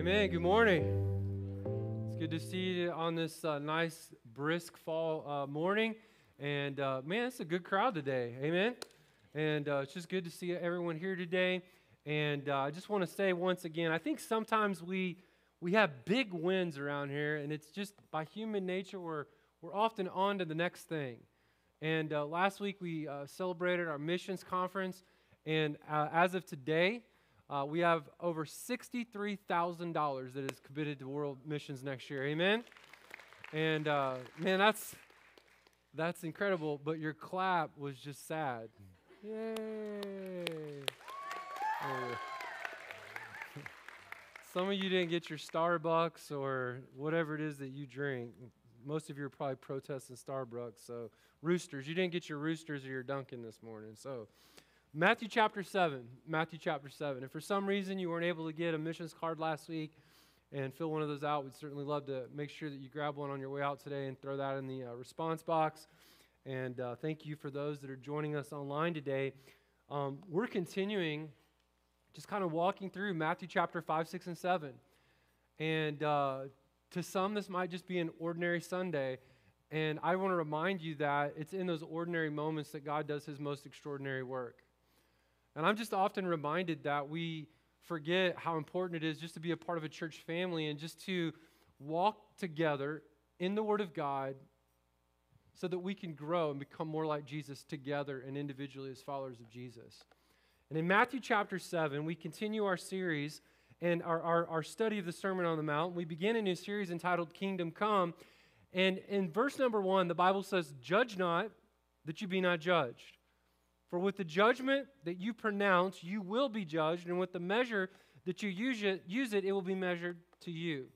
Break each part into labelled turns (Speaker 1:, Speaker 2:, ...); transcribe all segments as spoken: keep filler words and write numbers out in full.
Speaker 1: Amen. Good morning. It's good to see you on this uh, nice, brisk fall uh, morning. And uh, man, it's a good crowd today. Amen. And uh, it's just good to see everyone here today. And uh, I just want to say once again, I think sometimes we we have big wins around here, and it's just by human nature we're we're often on to the next thing. And uh, last week we uh, celebrated our missions conference, and uh, as of today, Uh, we have over sixty-three thousand dollars that is committed to world missions next year. Amen? And, uh, man, that's that's incredible, but your clap was just sad. Yay! Oh. Some of you didn't get your Starbucks or whatever it is that you drink. Most of you are probably protesting Starbucks. So, Roosters, you didn't get your Roosters or your Dunkin' this morning. So, Matthew chapter seven, Matthew chapter seven. If for some reason you weren't able to get a missions card last week and fill one of those out, we'd certainly love to make sure that you grab one on your way out today and throw that in the uh, response box. And uh, thank you for those that are joining us online today. Um, we're continuing just kind of walking through Matthew chapter five, six, and seven. And uh, to some, this might just be an ordinary Sunday. And I want to remind you that it's in those ordinary moments that God does his most extraordinary work. And I'm just often reminded that we forget how important it is just to be a part of a church family and just to walk together in the Word of God so that we can grow and become more like Jesus together and individually as followers of Jesus. And in Matthew chapter seven, we continue our series and our, our, our study of the Sermon on the Mount. We begin a new series entitled Kingdom Come. And in verse number one, the Bible says, "Judge not, that you be not judged. For with the judgment that you pronounce, you will be judged, and with the measure that you use it, use it, it will be measured to you.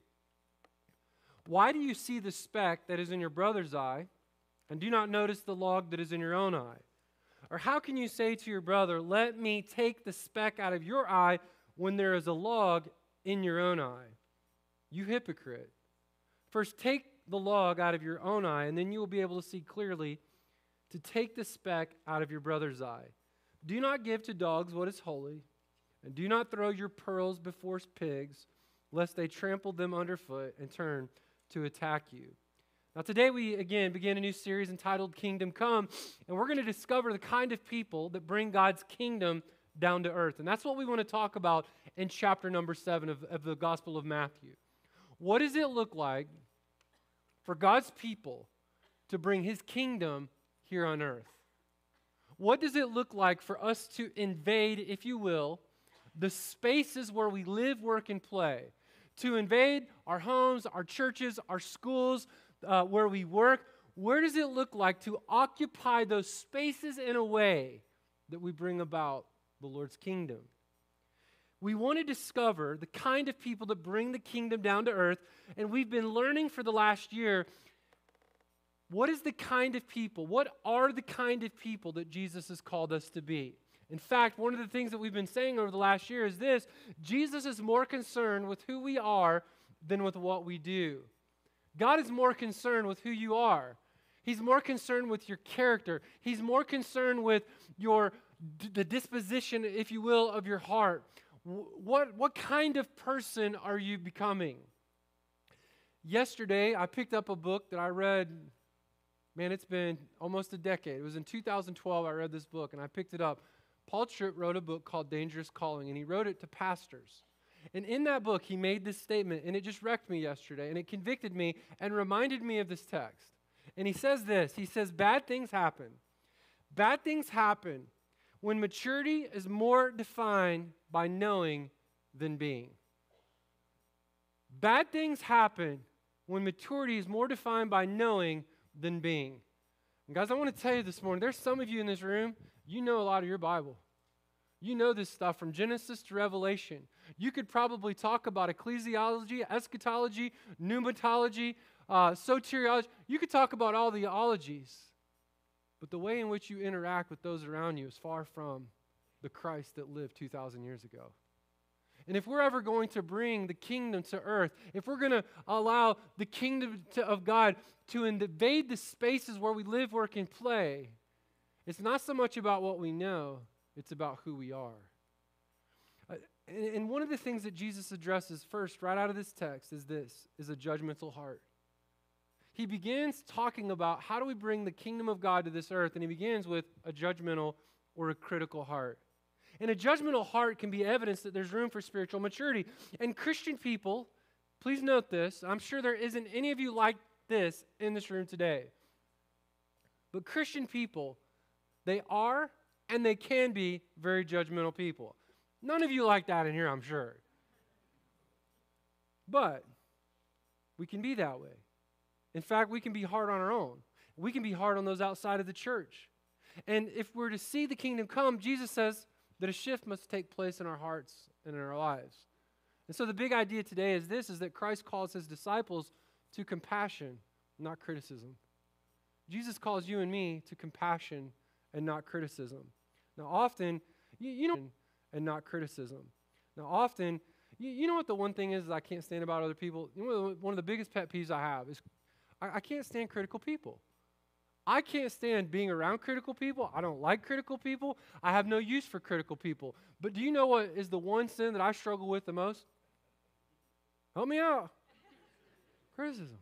Speaker 1: Why do you see the speck that is in your brother's eye, and do not notice the log that is in your own eye? Or how can you say to your brother, 'Let me take the speck out of your eye,' when there is a log in your own eye? You hypocrite. First take the log out of your own eye, and then you will be able to see clearly to take the speck out of your brother's eye. Do not give to dogs what is holy, and do not throw your pearls before pigs, lest they trample them underfoot and turn to attack you." Now today we again begin a new series entitled Kingdom Come, and we're going to discover the kind of people that bring God's kingdom down to earth. And that's what we want to talk about in chapter number seven of, of the Gospel of Matthew. What does it look like for God's people to bring his kingdom here on earth? What does it look like for us to invade, if you will, the spaces where we live, work, and play? To invade our homes, our churches, our schools, uh, where we work. Where does it look like to occupy those spaces in a way that we bring about the Lord's kingdom? We want to discover the kind of people that bring the kingdom down to earth, and we've been learning for the last year, what is the kind of people, what are the kind of people that Jesus has called us to be? In fact, one of the things that we've been saying over the last year is this: Jesus is more concerned with who we are than with what we do. God is more concerned with who you are. He's more concerned with your character. He's more concerned with your the disposition, if you will, of your heart. What, what kind of person are you becoming? Yesterday, I picked up a book that I read. Man, it's been almost a decade. It was in two thousand twelve I read this book, and I picked it up. Paul Tripp wrote a book called Dangerous Calling, and he wrote it to pastors. And in that book, he made this statement, and it just wrecked me yesterday, and it convicted me and reminded me of this text. And he says this, he says, bad things happen. Bad things happen when maturity is more defined by knowing than being. Bad things happen when maturity is more defined by knowing than being. And guys, I want to tell you this morning, there's some of you in this room, you know a lot of your Bible. You know this stuff from Genesis to Revelation. You could probably talk about ecclesiology, eschatology, pneumatology, uh, soteriology. You could talk about all the ologies. But the way in which you interact with those around you is far from the Christ that lived two thousand years ago. And if we're ever going to bring the kingdom to earth, if we're going to allow the kingdom to, of God to invade the spaces where we live, work, and play, it's not so much about what we know, it's about who we are. Uh, And, and one of the things that Jesus addresses first, right out of this text, is this, is a judgmental heart. He begins talking about how do we bring the kingdom of God to this earth, and he begins with a judgmental or a critical heart. And a judgmental heart can be evidence that there's room for spiritual maturity. And Christian people, please note this, I'm sure there isn't any of you like this in this room today. But Christian people, they are and they can be very judgmental people. None of you like that in here, I'm sure. But we can be that way. In fact, we can be hard on our own. We can be hard on those outside of the church. And if we're to see the kingdom come, Jesus says that a shift must take place in our hearts and in our lives. And so the big idea today is this, is that Christ calls his disciples to compassion, not criticism. Jesus calls you and me to compassion and not criticism. Now often, you, you know, and not criticism. Now often, you, you know what the one thing is that I can't stand about other people? You know, one of the biggest pet peeves I have is I, I can't stand critical people. I can't stand being around critical people. I don't like critical people. I have no use for critical people. But do you know what is the one sin that I struggle with the most? Help me out. Criticism.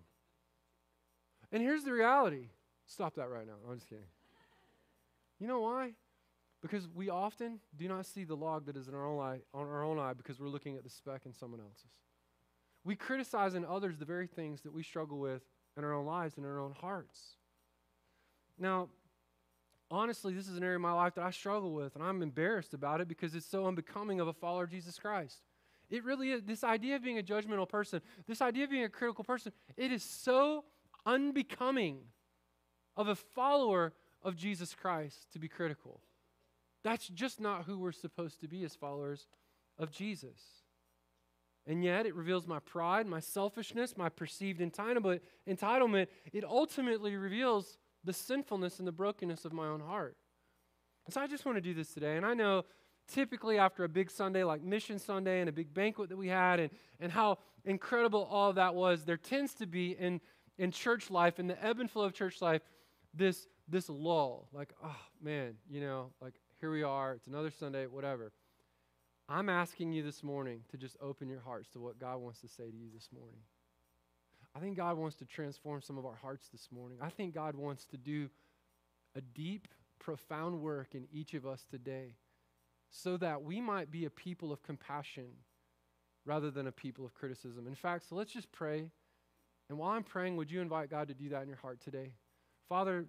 Speaker 1: And here's the reality. Stop that right now. I'm just kidding. You know why? Because we often do not see the log that is in our own eye, on our own eye because we're looking at the speck in someone else's. We criticize in others the very things that we struggle with in our own lives and in our own hearts. Now, honestly, this is an area of my life that I struggle with, and I'm embarrassed about it because it's so unbecoming of a follower of Jesus Christ. It really is. This idea of being a judgmental person, this idea of being a critical person, it is so unbecoming of a follower of Jesus Christ to be critical. That's just not who we're supposed to be as followers of Jesus. And yet it reveals my pride, my selfishness, my perceived entitlement. entitlement. It ultimately reveals the sinfulness and the brokenness of my own heart. And so I just want to do this today. And I know typically after a big Sunday like Mission Sunday and a big banquet that we had and, and how incredible all of that was, there tends to be in, in church life, in the ebb and flow of church life, this, this lull. Like, oh man, you know, like here we are, it's another Sunday, whatever. I'm asking you this morning to just open your hearts to what God wants to say to you this morning. I think God wants to transform some of our hearts this morning. I think God wants to do a deep, profound work in each of us today so that we might be a people of compassion rather than a people of criticism. In fact, so let's just pray. And while I'm praying, would you invite God to do that in your heart today? Father,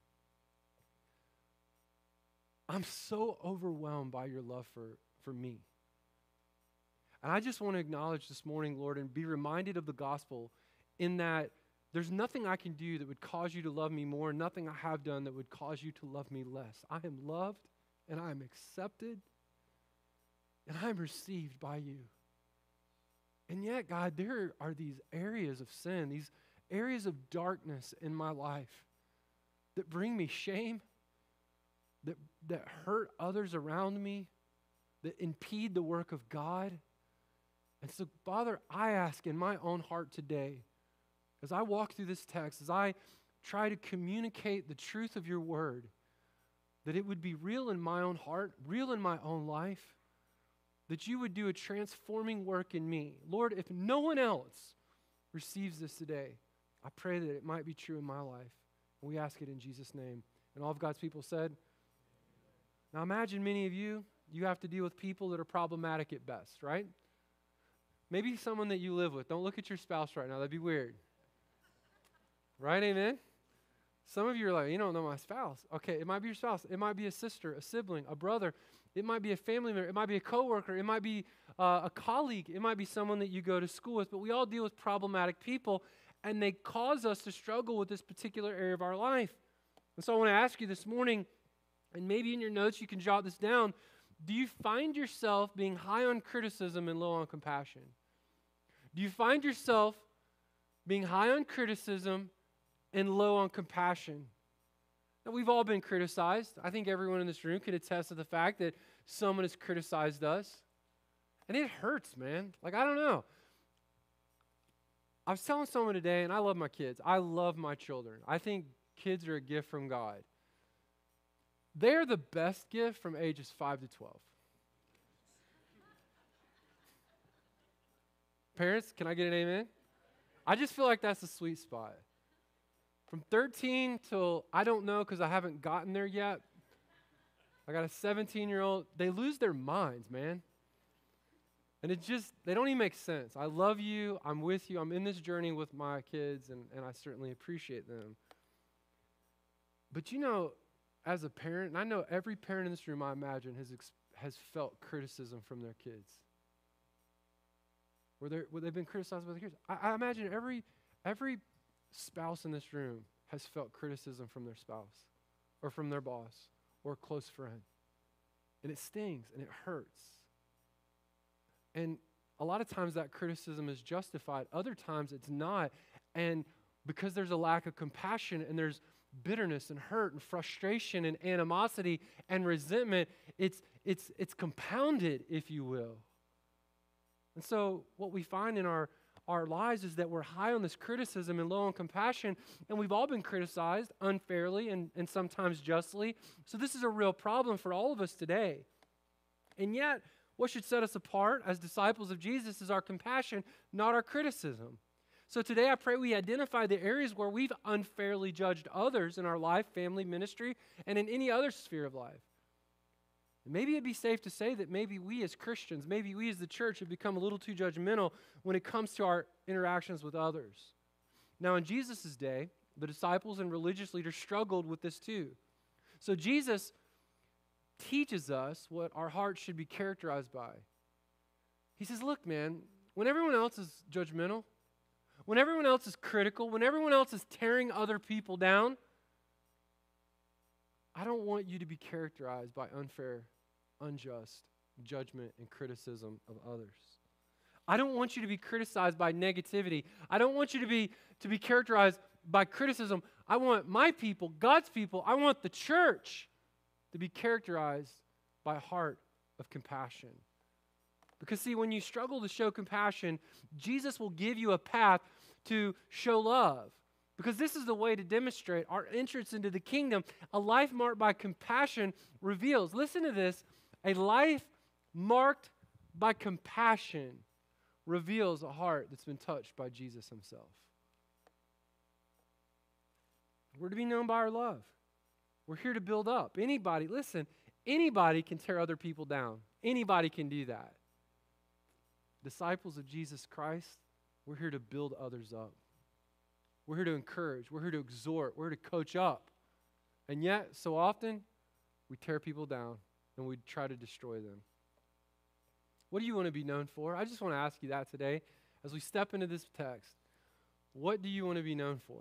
Speaker 1: I'm so overwhelmed by your love for, for me. And I just want to acknowledge this morning, Lord, and be reminded of the gospel in that there's nothing I can do that would cause you to love me more, nothing I have done that would cause you to love me less. I am loved, and I am accepted, and I am received by you. And yet, God, there are these areas of sin, these areas of darkness in my life that bring me shame, that, that hurt others around me, that impede the work of God. And so, Father, I ask in my own heart today, as I walk through this text, as I try to communicate the truth of your word, that it would be real in my own heart, real in my own life, that you would do a transforming work in me. Lord, if no one else receives this today, I pray that it might be true in my life. And we ask it in Jesus' name. And all of God's people said, now imagine many of you, you have to deal with people that are problematic at best, right? Maybe someone that you live with. Don't look at your spouse right now. That'd be weird. Right, amen? Some of you are like, you don't know my spouse. Okay, it might be your spouse. It might be a sister, a sibling, a brother. It might be a family member. It might be a coworker. It might be uh, a colleague. It might be someone that you go to school with. But we all deal with problematic people, and they cause us to struggle with this particular area of our life. And so I want to ask you this morning, and maybe in your notes you can jot this down, do you find yourself being high on criticism and low on compassion? Do you find yourself being high on criticism and low on compassion? Now, we've all been criticized. I think everyone in this room can attest to the fact that someone has criticized us. And it hurts, man. Like, I don't know. I was telling someone today, and I love my kids. I love my children. I think kids are a gift from God. They're the best gift from ages five to twelve. Parents, can I get an amen? I just feel like that's the sweet spot. From thirteen till, I don't know because I haven't gotten there yet. I got a seventeen-year-old. They lose their minds, man. And it just, they don't even make sense. I love you. I'm with you. I'm in this journey with my kids, and, and I certainly appreciate them. But you know, as a parent, and I know every parent in this room, I imagine, has ex- has felt criticism from their kids. Where, they're, where they've been criticized by their kids. I, I imagine every every spouse in this room has felt criticism from their spouse or from their boss or a close friend. And it stings and it hurts. And a lot of times that criticism is justified. Other times it's not. And because there's a lack of compassion and there's bitterness and hurt and frustration and animosity and resentment, it's, it's, it's compounded, if you will. And so what we find in our, our lives is that we're high on this criticism and low on compassion, and we've all been criticized unfairly and, and sometimes justly. So this is a real problem for all of us today. And yet, what should set us apart as disciples of Jesus is our compassion, not our criticism. So today I pray we identify the areas where we've unfairly judged others in our life, family, ministry, and in any other sphere of life. And maybe it'd be safe to say that maybe we as Christians, maybe we as the church have become a little too judgmental when it comes to our interactions with others. Now in Jesus' day, the disciples and religious leaders struggled with this too. So Jesus teaches us what our hearts should be characterized by. He says, look, man, when everyone else is judgmental, when everyone else is critical, when everyone else is tearing other people down, I don't want you to be characterized by unfair, unjust judgment and criticism of others. I don't want you to be criticized by negativity. I don't want you to be, to be characterized by criticism. I want my people, God's people, I want the church to be characterized by a heart of compassion. Because see, when you struggle to show compassion, Jesus will give you a path to show love. Because this is the way to demonstrate our entrance into the kingdom. A life marked by compassion reveals, listen to this, a life marked by compassion reveals a heart that's been touched by Jesus himself. We're to be known by our love. We're here to build up. Anybody, listen, anybody can tear other people down. Anybody can do that. Disciples of Jesus Christ, we're here to build others up. We're here to encourage. We're here to exhort. We're here to coach up. And yet, so often, we tear people down and we try to destroy them. What do you want to be known for? I just want to ask you that today. As we step into this text, what do you want to be known for?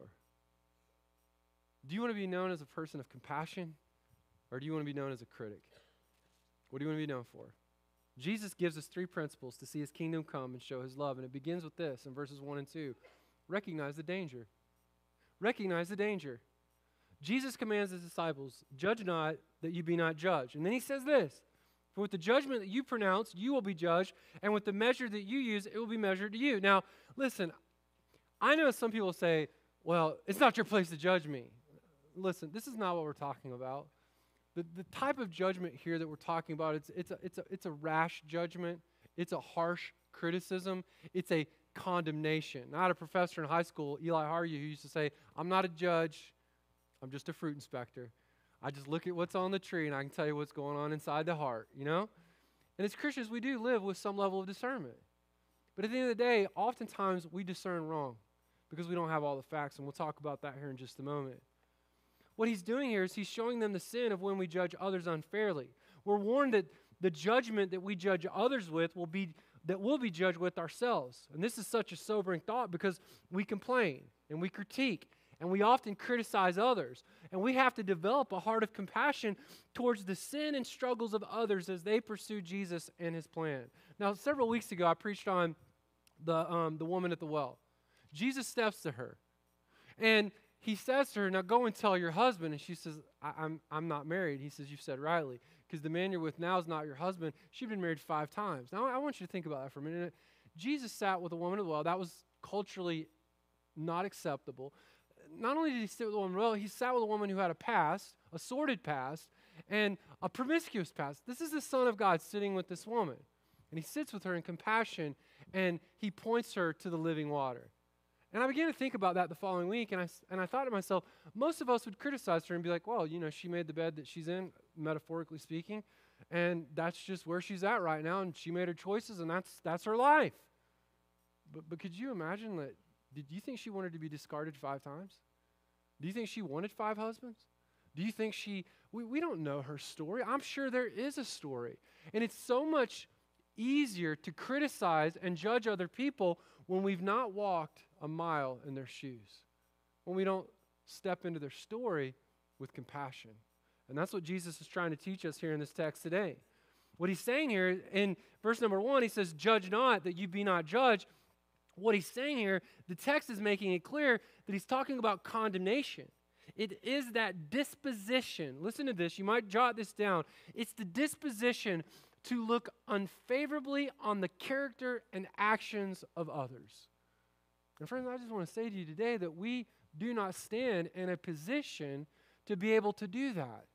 Speaker 1: Do you want to be known as a person of compassion, or do you want to be known as a critic? What do you want to be known for? Jesus gives us three principles to see his kingdom come and show his love, and it begins with this in verses one and two. Recognize the danger. Recognize the danger. Jesus commands his disciples, judge not that you be not judged. And then he says this, for with the judgment that you pronounce, you will be judged, and with the measure that you use, it will be measured to you. Now, listen, I know some people say, well, it's not your place to judge me. Listen, this is not what we're talking about. The, the type of judgment here that we're talking about, it's, it's, a, it's, a, it's a rash judgment. It's a harsh criticism. It's a condemnation. I had a professor in high school, Eli Haryu, who used to say, I'm not a judge, I'm just a fruit inspector. I just look at what's on the tree and I can tell you what's going on inside the heart, you know? And as Christians, we do live with some level of discernment. But at the end of the day, oftentimes we discern wrong because we don't have all the facts, and we'll talk about that here in just a moment. What he's doing here is he's showing them the sin of when we judge others unfairly. We're warned that the judgment that we judge others with will be that we'll be judged with ourselves. And this is such a sobering thought because we complain and we critique and we often criticize others. And we have to develop a heart of compassion towards the sin and struggles of others as they pursue Jesus and his plan. Now, several weeks ago, I preached on the, um, the woman at the well. Jesus steps to her and he says to her, now go and tell your husband. And she says, I, I'm, I'm not married. He says, you've said rightly, because the man you're with now is not your husband. She'd been married five times. Now, I want you to think about that for a minute. Jesus sat with a woman at the well. That was culturally not acceptable. Not only did he sit with a woman at the well, he sat with a woman who had a past, a sordid past, and a promiscuous past. This is the Son of God sitting with this woman. And he sits with her in compassion and he points her to the living water. And I began to think about that the following week, and I, and I thought to myself, most of us would criticize her and be like, well, you know, she made the bed that she's in, metaphorically speaking, and that's just where she's at right now, and she made her choices, and that's that's her life. But, but could you imagine that? Did you think she wanted to be discarded five times? Do you think she wanted five husbands? Do you think she, we, we don't know her story. I'm sure there is a story. And it's so much easier to criticize and judge other people when we've not walked a mile in their shoes, when we don't step into their story with compassion. And that's what Jesus is trying to teach us here in this text today. What he's saying here in verse number one, he says, judge not that you be not judged. What he's saying here, the text is making it clear that he's talking about condemnation. It is that disposition. Listen to this. You might jot this down. It's the disposition to look unfavorably on the character and actions of others. And friends, I just want to say to you today that we do not stand in a position to be able to do that.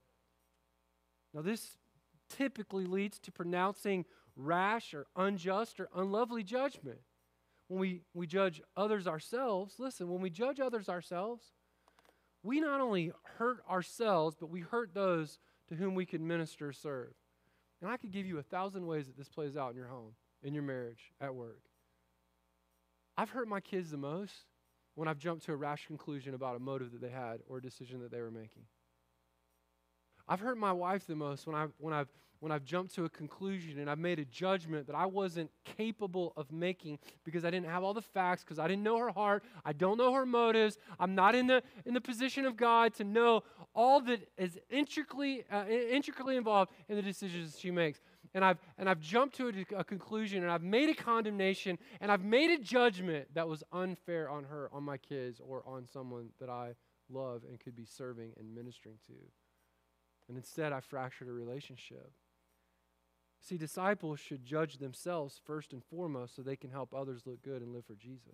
Speaker 1: Now, this typically leads to pronouncing rash or unjust or unlovely judgment. When we, we judge others ourselves, listen, when we judge others ourselves, we not only hurt ourselves, but we hurt those to whom we can minister or serve. And I could give you a thousand ways that this plays out in your home, in your marriage, at work. I've hurt my kids the most when I've jumped to a rash conclusion about a motive that they had or a decision that they were making. I've hurt my wife the most when I've, when I've, when I've jumped to a conclusion and I've made a judgment that I wasn't capable of making because I didn't have all the facts, because I didn't know her heart, I don't know her motives, I'm not in the, in the position of God to know all that is intricately, uh, intricately involved in the decisions she makes. And I've, and I've jumped to a, a conclusion, and I've made a condemnation, and I've made a judgment that was unfair on her, on my kids, or on someone that I love and could be serving and ministering to. And instead, I fractured a relationship. See, disciples should judge themselves first and foremost so they can help others look good and live for Jesus.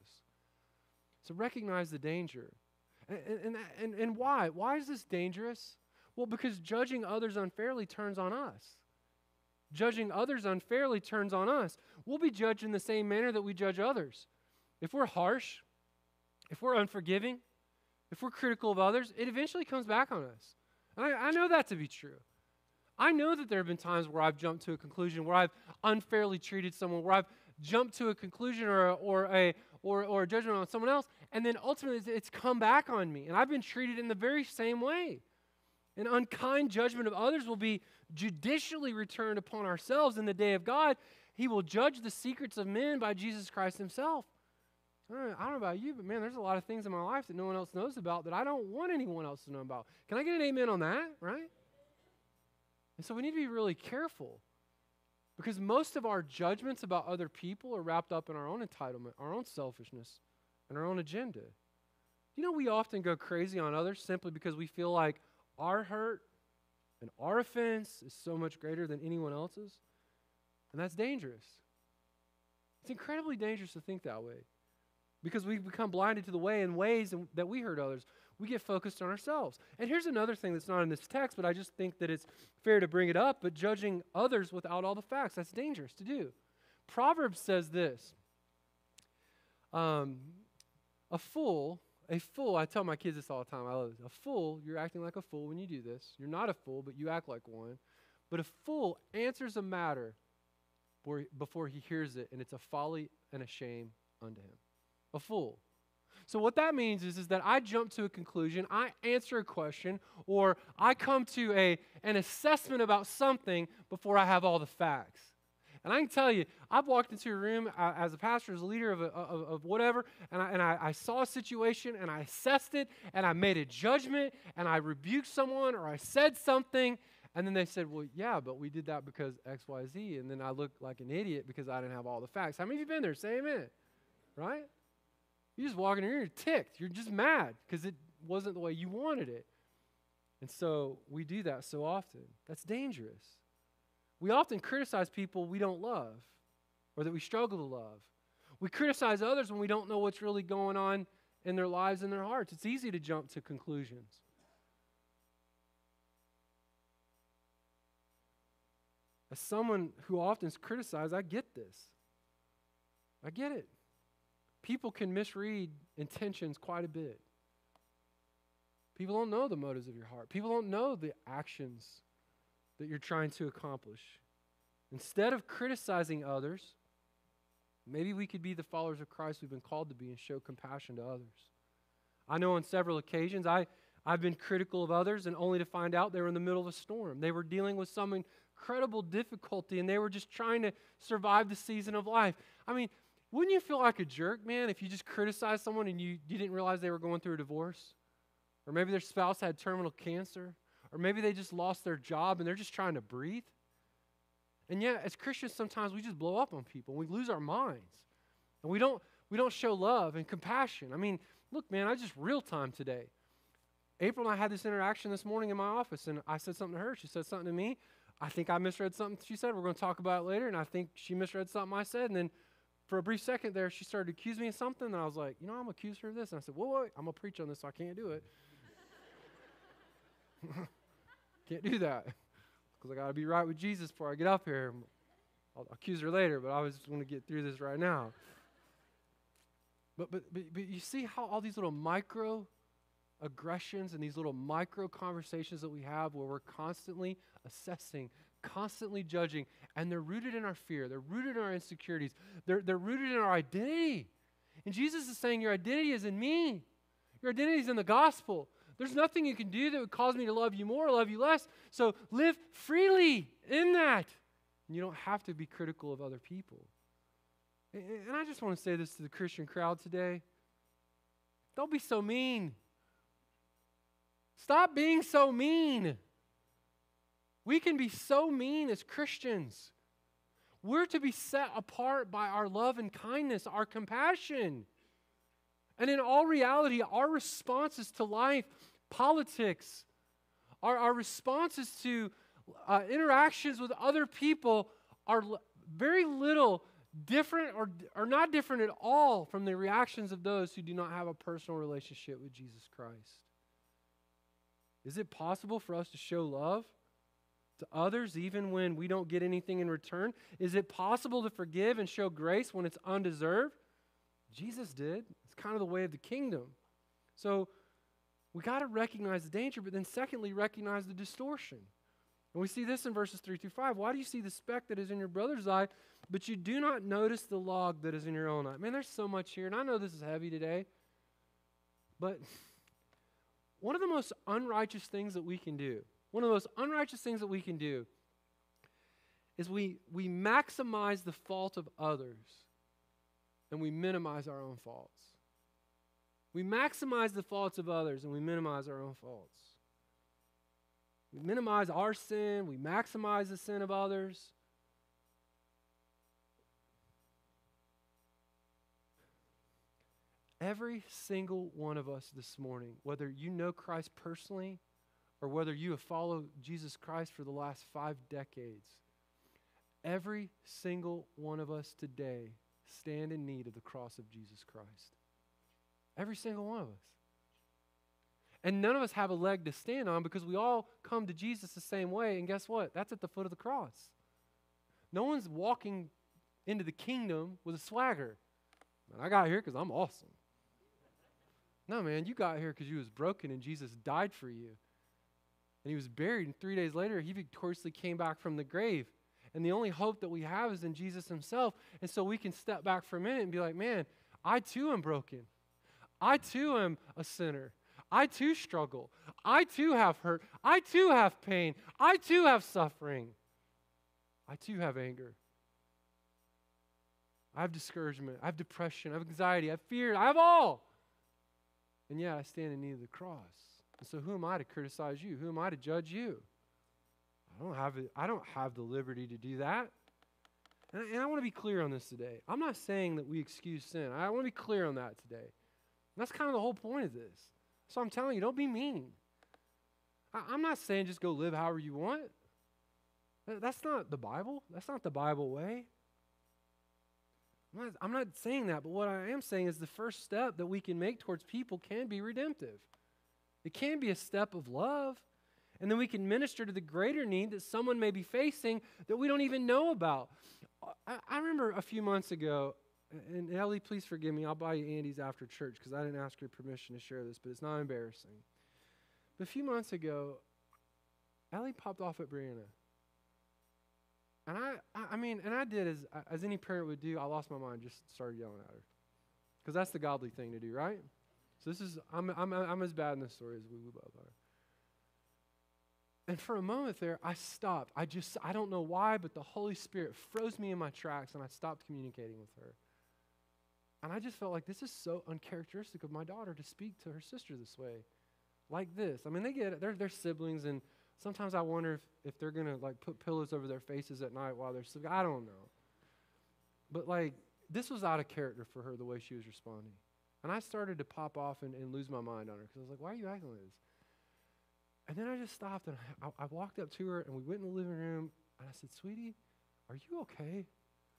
Speaker 1: So recognize the danger. And, and, and, and why? Why is this dangerous? Well, because judging others unfairly turns on us. Judging others unfairly turns on us. We'll be judged in the same manner that we judge others. If we're harsh, if we're unforgiving, if we're critical of others, it eventually comes back on us. And I, I know that to be true. I know that there have been times where I've jumped to a conclusion, where I've unfairly treated someone, where I've jumped to a conclusion or a, or a or or a judgment on someone else, and then ultimately it's, it's come back on me, and I've been treated in the very same way. An unkind judgment of others will be judicially returned upon ourselves in the day of God. He will judge the secrets of men by Jesus Christ himself. I don't, know, I don't know about you, but man, there's a lot of things in my life that no one else knows about that I don't want anyone else to know about. Can I get an amen on that, right? And so we need to be really careful, because most of our judgments about other people are wrapped up in our own entitlement, our own selfishness, and our own agenda. You know, we often go crazy on others simply because we feel like our hurt and our offense is so much greater than anyone else's, and that's dangerous. It's incredibly dangerous to think that way, because we become blinded to the way and ways that we hurt others. We get focused on ourselves. And here's another thing that's not in this text, but I just think that it's fair to bring it up, but judging others without all the facts, that's dangerous to do. Proverbs says this, um, a fool, a fool, I tell my kids this all the time, I love this, a fool, you're acting like a fool when you do this. You're not a fool, but you act like one. But a fool answers a matter before he hears it, and it's a folly and a shame unto him. A fool. So what that means is, is that I jump to a conclusion, I answer a question, or I come to a, an assessment about something before I have all the facts. And I can tell you, I've walked into a room uh, as a pastor, as a leader of, a, of, of whatever, and, I, and I, I saw a situation, and I assessed it, and I made a judgment, and I rebuked someone, or I said something, and then they said, well, yeah, but we did that because X, Y, Z, and then I looked like an idiot because I didn't have all the facts. How many of you been there? Say amen, right? You just walk in here, you're ticked. You're just mad because it wasn't the way you wanted it. And so we do that so often. That's dangerous. We often criticize people we don't love or that we struggle to love. We criticize others when we don't know what's really going on in their lives and their hearts. It's easy to jump to conclusions. As someone who often is criticized, I get this. I get it. People can misread intentions quite a bit. People don't know the motives of your heart. People don't know the actions that you're trying to accomplish. Instead of criticizing others, maybe we could be the followers of Christ we've been called to be and show compassion to others. I know on several occasions I, I've been critical of others and only to find out they were in the middle of a storm. They were dealing with some incredible difficulty and they were just trying to survive the season of life. I mean, wouldn't you feel like a jerk, man, if you just criticized someone and you, you didn't realize they were going through a divorce? Or maybe their spouse had terminal cancer? Or maybe they just lost their job and they're just trying to breathe? And yet, as Christians, sometimes we just blow up on people. We lose our minds. And we don't, we don't show love and compassion. I mean, look, man, I just real time today. April and I had this interaction this morning in my office, and I said something to her. She said something to me. I think I misread something she said. We're going to talk about it later, and I think she misread something I said. And then for a brief second there, she started to accuse me of something, and I was like, you know, I'm going to accuse her of this. And I said, whoa, wait, I'm going to preach on this, so I can't do it. Can't do that because I got to be right with Jesus before I get up here. I'll accuse her later, but I was just want to get through this right now. But, but, but, but you see how all these little micro aggressions and these little micro conversations that we have where we're constantly assessing, constantly judging, and they're rooted in our fear. They're rooted in our insecurities. They're, they're rooted in our identity. And Jesus is saying your identity is in me. Your identity is in the gospel. There's nothing you can do that would cause me to love you more or love you less. So live freely in that. And you don't have to be critical of other people. And, and I just want to say this to the Christian crowd today. Don't be so mean. Stop being so mean. We can be so mean as Christians. We're to be set apart by our love and kindness, our compassion. And in all reality, our responses to life, politics, our, our responses to uh, interactions with other people are l- very little different or, or not different at all from the reactions of those who do not have a personal relationship with Jesus Christ. Is it possible for us to show love to others even when we don't get anything in return? Is it possible to forgive and show grace when it's undeserved? Jesus did. It's kind of the way of the kingdom. So we got to recognize the danger, but then secondly, recognize the distortion. And we see this in verses three through five. Why do you see the speck that is in your brother's eye, but you do not notice the log that is in your own eye? Man, there's so much here, and I know this is heavy today, but one of the most unrighteous things that we can do, one of the most unrighteous things that we can do is we, we maximize the fault of others and we minimize our own faults. We maximize the faults of others and we minimize our own faults. We minimize our sin, we maximize the sin of others. Every single one of us this morning, whether you know Christ personally or whether you have followed Jesus Christ for the last five decades, every single one of us today stand in need of the cross of Jesus Christ. Every single one of us. And none of us have a leg to stand on because we all come to Jesus the same way. And guess what? That's at the foot of the cross. No one's walking into the kingdom with a swagger. Man, I got here because I'm awesome. No, man, you got here because you was broken and Jesus died for you. And he was buried, and three days later, he victoriously came back from the grave. And the only hope that we have is in Jesus himself. And so we can step back for a minute and be like, man, I too am broken. I too am a sinner. I too struggle. I too have hurt. I too have pain. I too have suffering. I too have anger. I have discouragement. I have depression. I have anxiety. I have fear. I have all. And yet I stand in need of the cross. And so who am I to criticize you? Who am I to judge you? I don't have it. I don't have the liberty to do that. And, and I want to be clear on this today. I'm not saying that we excuse sin. I want to be clear on that today. And that's kind of the whole point of this. So I'm telling you, don't be mean. I, I'm not saying just go live however you want. That, that's not the Bible. That's not the Bible way. I'm not, I'm not saying that, but what I am saying is the first step that we can make towards people can be redemptive. It can be a step of love. And then we can minister to the greater need that someone may be facing that we don't even know about. I, I remember a few months ago, and Ellie, please forgive me. I'll buy you Andy's after church because I didn't ask your permission to share this, but it's not embarrassing. But a few months ago, Ellie popped off at Brianna. And I, I, I mean, and I did as as any parent would do. I lost my mind, just started yelling at her. Because that's the godly thing to do, right? So this is, I'm, I'm, I'm as bad in this story as we both are. And for a moment there, I stopped. I just, I don't know why, but the Holy Spirit froze me in my tracks and I stopped communicating with her. And I just felt like this is so uncharacteristic of my daughter to speak to her sister this way. Like this. I mean, they get it. They're, they're siblings, and sometimes I wonder if, if they're going to, like, put pillows over their faces at night while they're sleeping. I don't know. But, like, this was out of character for her, the way she was responding. And I started to pop off and, and lose my mind on her because I was like, why are you acting like this? And then I just stopped, and I, I walked up to her, and we went in the living room, and I said, sweetie, are you okay?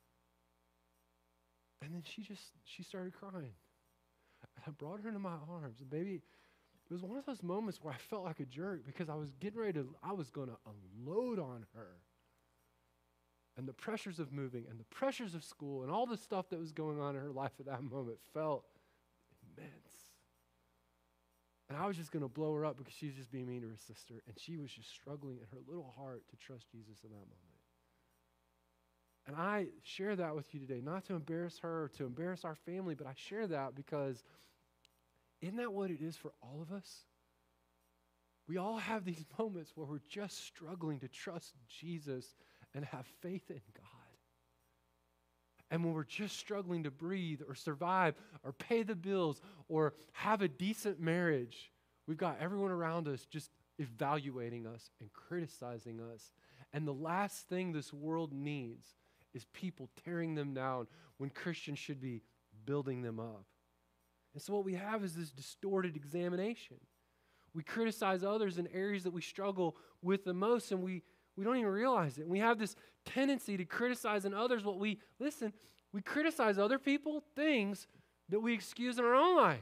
Speaker 1: And then she just, she started crying. And I brought her into my arms, and baby, it was one of those moments where I felt like a jerk because I was getting ready to, I was going to unload on her. And the pressures of moving and the pressures of school and all the stuff that was going on in her life at that moment felt immense. And I was just going to blow her up because she was just being mean to her sister. And she was just struggling in her little heart to trust Jesus in that moment. And I share that with you today, not to embarrass her or to embarrass our family, but I share that because isn't that what it is for all of us? We all have these moments where we're just struggling to trust Jesus and have faith in God. And when we're just struggling to breathe or survive or pay the bills or have a decent marriage, we've got everyone around us just evaluating us and criticizing us. And the last thing this world needs is people tearing them down when Christians should be building them up. And so what we have is this distorted examination. We criticize others in areas that we struggle with the most, and we, we don't even realize it. And we have this tendency to criticize in others what we, listen, we criticize other people, things that we excuse in our own life.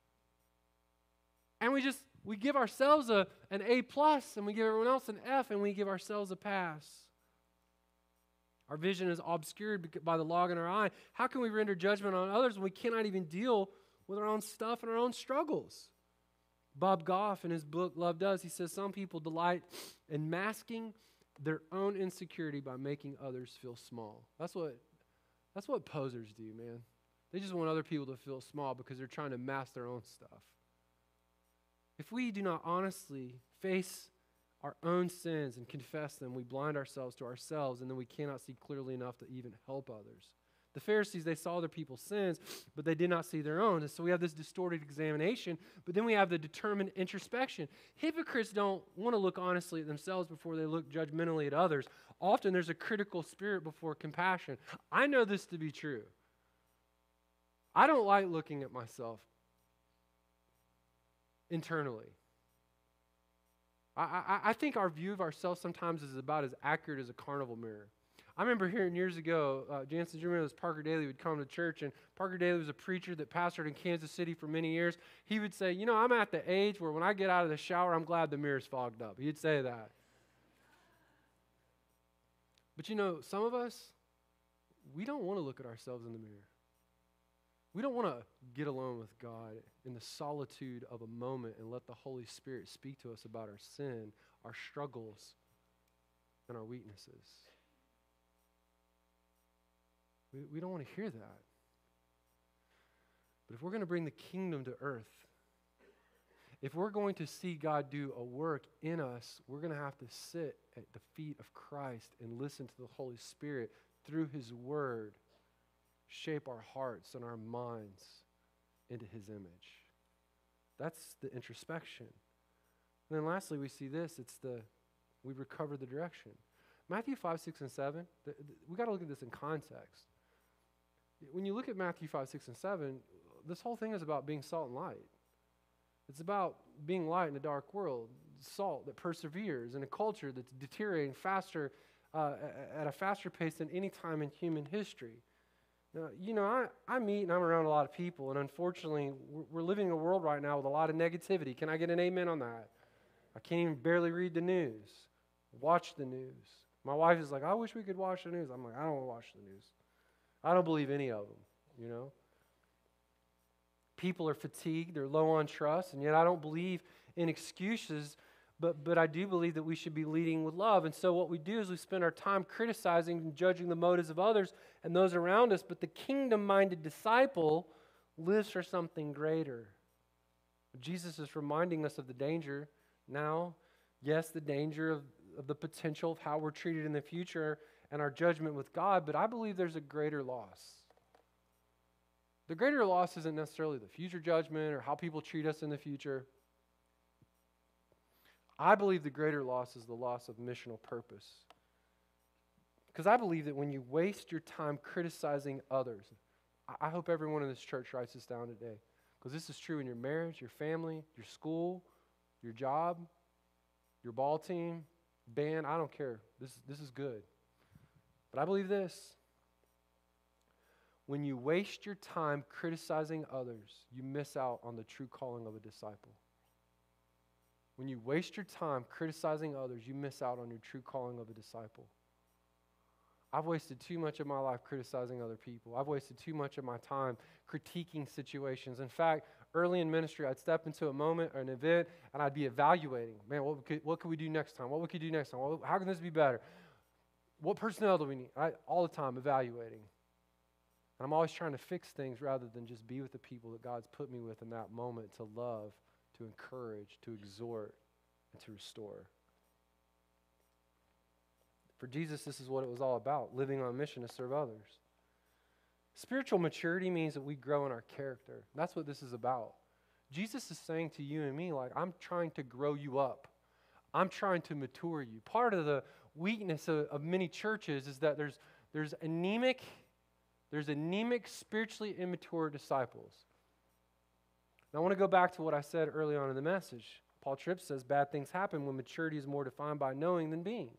Speaker 1: And we just, we give ourselves a, an A plus, and we give everyone else an F, and we give ourselves a pass. Our vision is obscured by the log in our eye. How can we render judgment on others when we cannot even deal with our own stuff and our own struggles? Bob Goff, in his book, Love Does, he says some people delight in masking their own insecurity by making others feel small. That's what, that's what posers do, man. They just want other people to feel small because they're trying to mask their own stuff. If we do not honestly face our own sins and confess them, we blind ourselves to ourselves, and then we cannot see clearly enough to even help others. The Pharisees, they saw other people's sins, but they did not see their own. And so we have this distorted examination, but then we have the determined introspection. Hypocrites don't want to look honestly at themselves before they look judgmentally at others. Often there's a critical spirit before compassion. I know this to be true. I don't like looking at myself internally. I, I, I think our view of ourselves sometimes is about as accurate as a carnival mirror. I remember hearing years ago, uh, Jansen, you remember this Parker Daly would come to church, and Parker Daly was a preacher that pastored in Kansas City for many years. He would say, you know, I'm at the age where when I get out of the shower, I'm glad the mirror's fogged up. He'd say that. But you know, some of us, we don't want to look at ourselves in the mirror. We don't want to get alone with God in the solitude of a moment and let the Holy Spirit speak to us about our sin, our struggles, and our weaknesses. We, we don't want to hear that. But if we're going to bring the kingdom to earth, if we're going to see God do a work in us, we're going to have to sit at the feet of Christ and listen to the Holy Spirit through His Word shape our hearts and our minds into His image. That's the introspection. And then lastly, we see this. It's the, we recover the direction. Matthew five, six, and seven, the, the, we got to look at this in context. When you look at Matthew five, six, and seven, this whole thing is about being salt and light. It's about being light in a dark world, salt that perseveres in a culture that's deteriorating faster, uh, at a faster pace than any time in human history. Now, you know, I, I meet and I'm around a lot of people, and unfortunately, we're, we're living in a world right now with a lot of negativity. Can I get an amen on that? I can't even barely read the news, watch the news. My wife is like, I wish we could watch the news. I'm like, I don't want to watch the news. I don't believe any of them. you know. People are fatigued, they're low on trust, and yet I don't believe in excuses, but, but I do believe that we should be leading with love. And so what we do is we spend our time criticizing and judging the motives of others and those around us, but the kingdom-minded disciple lives for something greater. Jesus is reminding us of the danger now. Yes, the danger of, of the potential of how we're treated in the future and our judgment with God, but I believe there's a greater loss. The greater loss isn't necessarily the future judgment or how people treat us in the future. I believe the greater loss is the loss of missional purpose. Because I believe that when you waste your time criticizing others, I hope everyone in this church writes this down today, because this is true in your marriage, your family, your school, your job, your ball team, band, I don't care. This, this is good. But I believe this. When you waste your time criticizing others, you miss out on the true calling of a disciple. When you waste your time criticizing others, you miss out on your true calling of a disciple. I've wasted too much of my life criticizing other people. I've wasted too much of my time critiquing situations. In fact, early in ministry, I'd step into a moment or an event, and I'd be evaluating. Man, what could, what could we do next time? What we could do next time? What, how can this be better? What personnel do we need? I, all the time evaluating. And I'm always trying to fix things rather than just be with the people that God's put me with in that moment to love, to encourage, to exhort, and to restore. For Jesus, this is what it was all about, living on mission to serve others. Spiritual maturity means that we grow in our character. That's what this is about. Jesus is saying to you and me, like, I'm trying to grow you up. I'm trying to mature you. Part of the weakness of, of many churches is that there's, there's anemic, there's anemic, spiritually immature disciples. Now, I want to go back to what I said early on in the message. Paul Tripp says bad things happen when maturity is more defined by knowing than being.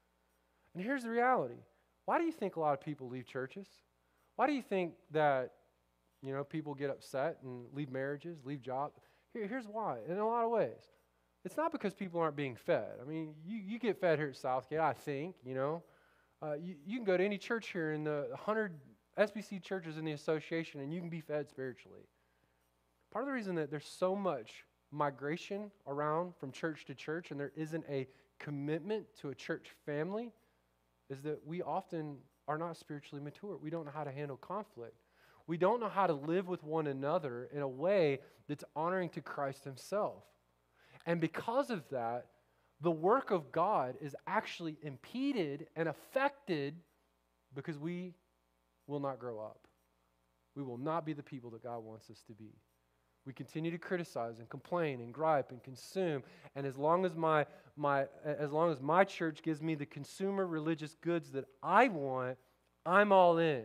Speaker 1: And here's the reality. Why do you think a lot of people leave churches? Why do you think that, you know, people get upset and leave marriages, leave jobs? Here, here's why, in a lot of ways. It's not because people aren't being fed. I mean, you, you get fed here at Southgate, I think, you know. Uh, you, you can go to any church here in the one hundred S B C churches in the association, and you can be fed spiritually. Part of the reason that there's so much migration around from church to church and there isn't a commitment to a church family is that we often are not spiritually mature. We don't know how to handle conflict. We don't know how to live with one another in a way that's honoring to Christ himself. And because of that, the work of God is actually impeded and affected because we will not grow up. We will not be the people that God wants us to be. We continue to criticize and complain and gripe and consume. And as long as my, my, as long as my church gives me the consumer religious goods that I want, I'm all in.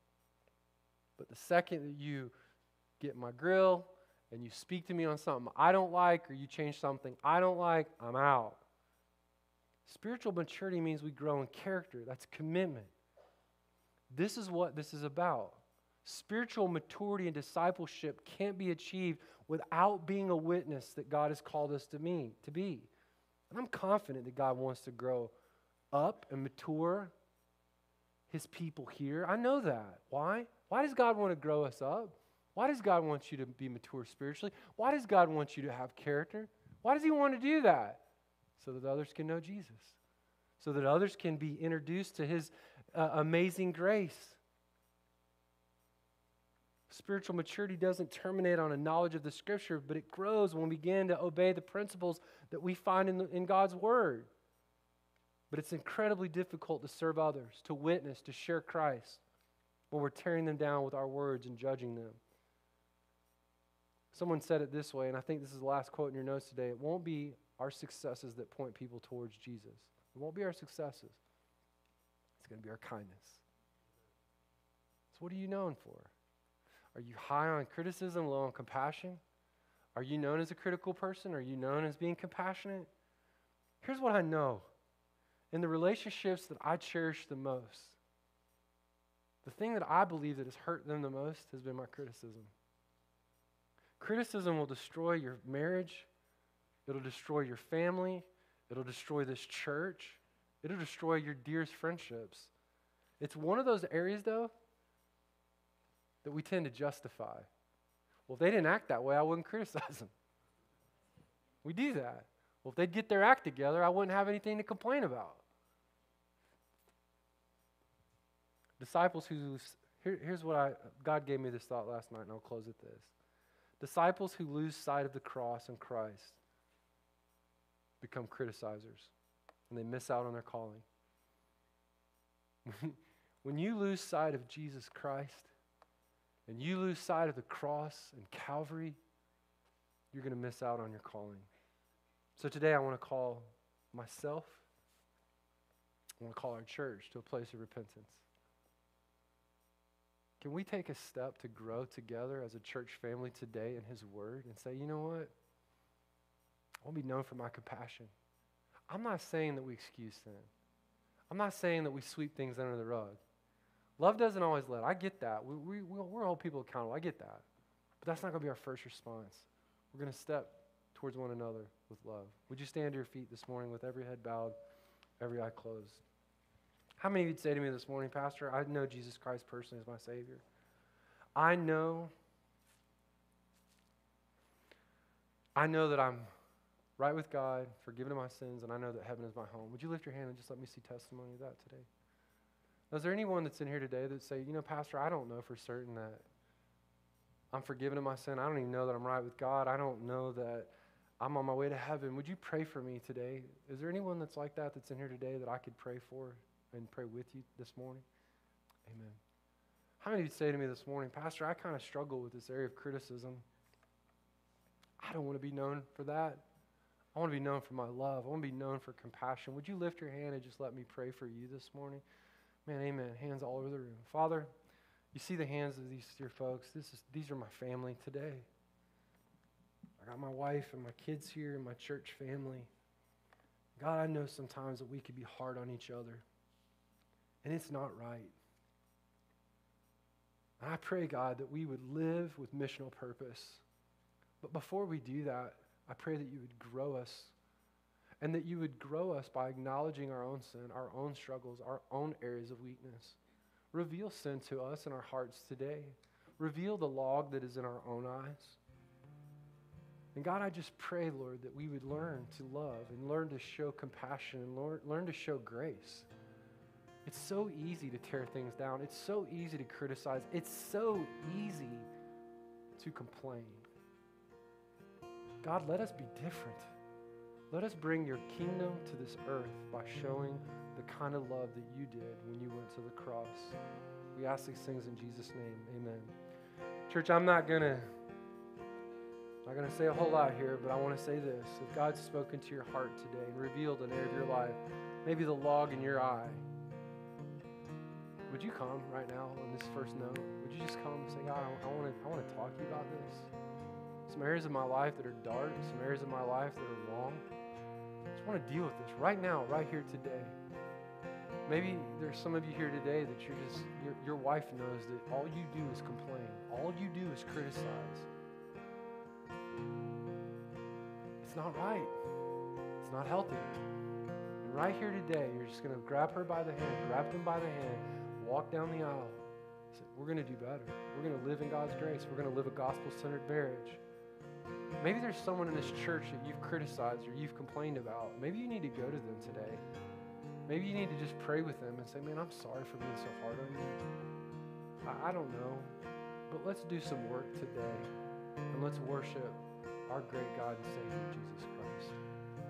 Speaker 1: But the second that you get my grill and you speak to me on something I don't like or you change something I don't like, I'm out. Spiritual maturity means we grow in character. That's commitment. This is what this is about. Spiritual maturity and discipleship can't be achieved without being a witness that God has called us to me to be. And I'm confident that God wants to grow up and mature his people here. I know that. Why? Why does God want to grow us up? Why does God want you to be mature spiritually? Why does God want you to have character? Why does he want to do that? So that others can know Jesus. So that others can be introduced to his uh, amazing grace. Spiritual maturity doesn't terminate on a knowledge of the Scripture, but it grows when we begin to obey the principles that we find in, the, in God's Word. But it's incredibly difficult to serve others, to witness, to share Christ, when we're tearing them down with our words and judging them. Someone said it this way, and I think this is the last quote in your notes today. It won't be our successes that point people towards Jesus. It won't be our successes. It's going to be our kindness. So what are you known for? Are you high on criticism, low on compassion? Are you known as a critical person? Are you known as being compassionate? Here's what I know. In the relationships that I cherish the most, the thing that I believe that has hurt them the most has been my criticism. Criticism will destroy your marriage. It'll destroy your family. It'll destroy this church. It'll destroy your dearest friendships. It's one of those areas, though, that we tend to justify. Well, if they didn't act that way, I wouldn't criticize them. We do that. Well, if they'd get their act together, I wouldn't have anything to complain about. Disciples who, here, here's what I, God gave me this thought last night, and I'll close with this. Disciples who lose sight of the cross and Christ become criticizers, and they miss out on their calling. When you lose sight of Jesus Christ, and you lose sight of the cross and Calvary, you're going to miss out on your calling. So today I want to call myself, I want to call our church to a place of repentance. Can we take a step to grow together as a church family today in His Word and say, you know what? I want to be known for my compassion. I'm not saying that we excuse sin. I'm not saying that we sweep things under the rug. Love doesn't always let. I get that. We, we, we're all people accountable. I get that. But that's not going to be our first response. We're going to step towards one another with love. Would you stand to your feet this morning with every head bowed, every eye closed? How many of you'd say to me this morning, Pastor, I know Jesus Christ personally as my Savior. I know, I know that I'm right with God, forgiven of my sins, and I know that heaven is my home. Would you lift your hand and just let me see testimony of that today? Is there anyone that's in here today that say, you know, Pastor, I don't know for certain that I'm forgiven of my sin. I don't even know that I'm right with God. I don't know that I'm on my way to heaven. Would you pray for me today? Is there anyone that's like that that's in here today that I could pray for and pray with you this morning? Amen. How many of you say to me this morning, Pastor, I kind of struggle with this area of criticism. I don't want to be known for that. I want to be known for my love. I want to be known for compassion. Would you lift your hand and just let me pray for you this morning? Man, amen. Hands all over the room. Father, you see the hands of these dear folks. This is these are my family today. I got my wife and my kids here and my church family. God, I know sometimes that we could be hard on each other, and it's not right. And I pray, God, that we would live with missional purpose. But before we do that, I pray that you would grow us, and that you would grow us by acknowledging our own sin, our own struggles, our own areas of weakness. Reveal sin to us in our hearts today. Reveal the log that is in our own eyes. And God, I just pray, Lord, that we would learn to love and learn to show compassion and learn, learn to show grace. It's so easy to tear things down. It's so easy to criticize. It's so easy to complain. God, let us be different. Let us bring your kingdom to this earth by showing the kind of love that you did when you went to the cross. We ask these things in Jesus' name. Amen. Church, I'm not going to I'm not going to say a whole lot here, but I want to say this. If God's spoken to your heart today and revealed an area of your life, maybe the log in your eye, would you come right now on this first note? Would you just come and say, God, I, I want to I want to talk to you about this? Some areas of my life that are dark, some areas of my life that are wrong. I just want to deal with this right now, right here today. Maybe there's some of you here today that you're just, your, your wife knows that all you do is complain. All you do is criticize. It's not right. It's not healthy. And right here today, you're just going to grab her by the hand, grab him by the hand, walk down the aisle. Say, we're going to do better. We're going to live in God's grace. We're going to live a gospel-centered marriage. Maybe there's someone in this church that you've criticized or you've complained about. Maybe you need to go to them today. Maybe you need to just pray with them and say, man, I'm sorry for being so hard on you. I, I don't know, but let's do some work today, and let's worship our great God and Savior, Jesus.